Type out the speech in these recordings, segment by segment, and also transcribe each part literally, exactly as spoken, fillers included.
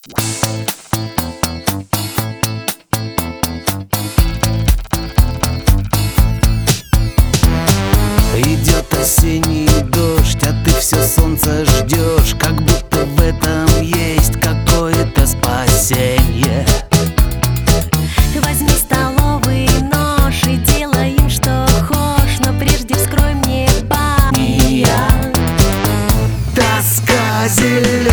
Идет осенний дождь, а ты все солнце ждешь, как будто в этом есть какое-то спасенье. Возьми столовый нож и делай им что хочешь, но прежде вскрой мне бания. Тоска зеленая,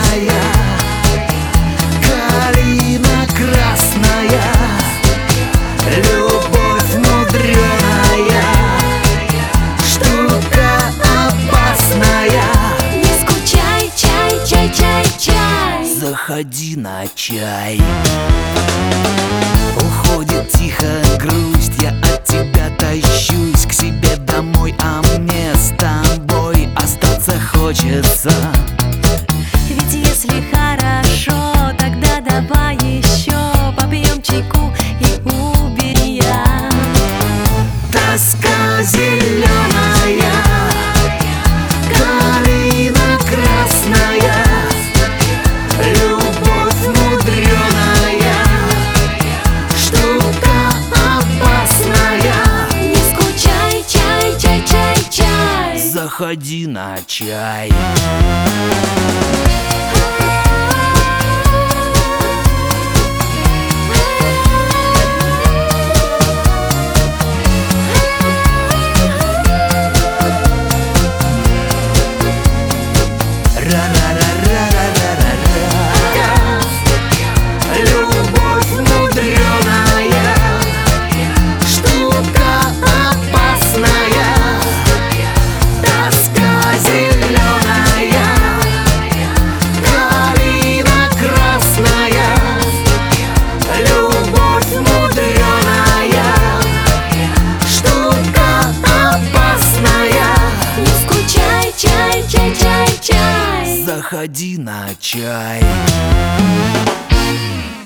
калина красная, любовь мудреная, штука опасная. Не скучай, чай, чай, чай, чай. Заходи на чай. Уходит тихо грусть, я от тебя тащусь к себе домой, а мне с тобой остаться хочется. Ведь если хорошо, тогда давай еще попьем чайку и убери я. Тоска зеленая, калина красная, любовь мудреная, штука опасная. Не скучай, чай, чай, чай, чай. Заходи на чай. Любовь мудреная, штука опасная. Тоска зеленая, калина красная, любовь мудреная, штука опасная. Не скучай, чай, чай, чай, чай. Заходи на чай.